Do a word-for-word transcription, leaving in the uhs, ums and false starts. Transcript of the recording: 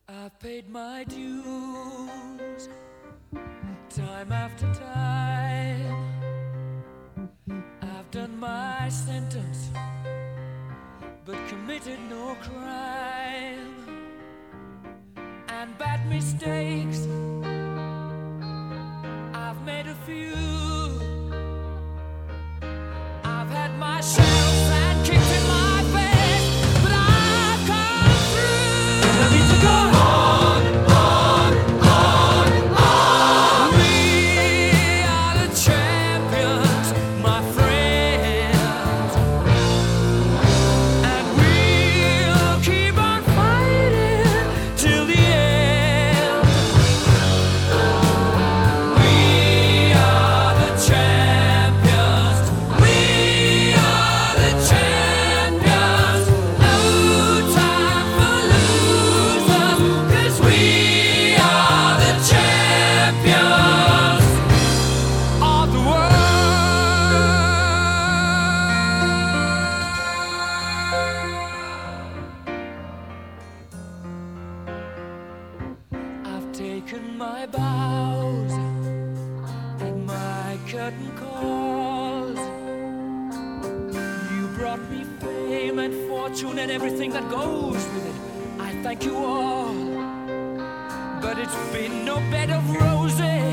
I've paid my dues time after time. I've done my sentence, but committed no crime. And bad mistakes, I've made a few. I've had my shells and kicked in my face, but I've come through. I need to go on, on, on, on. We are the champions, my friends, and we'll keep on fighting till the end. We are the champions. We are the champions. No time for losers, 'cause we are the champions of the world. I've taken my bows and my curtain calls. You brought me fame and fortune and everything that goes with it. I thank you all, but it's been no bed of roses.